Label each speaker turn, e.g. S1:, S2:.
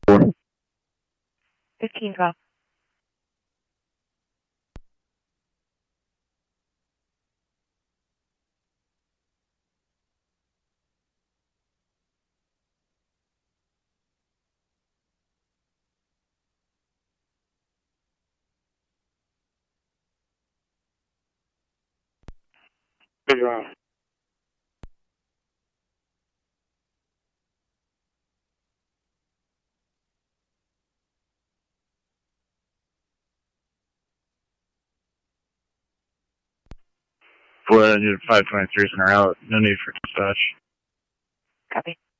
S1: 15 drop.
S2: Good job.
S3: For unit 523 center out. No need for dispatch.
S1: Copy.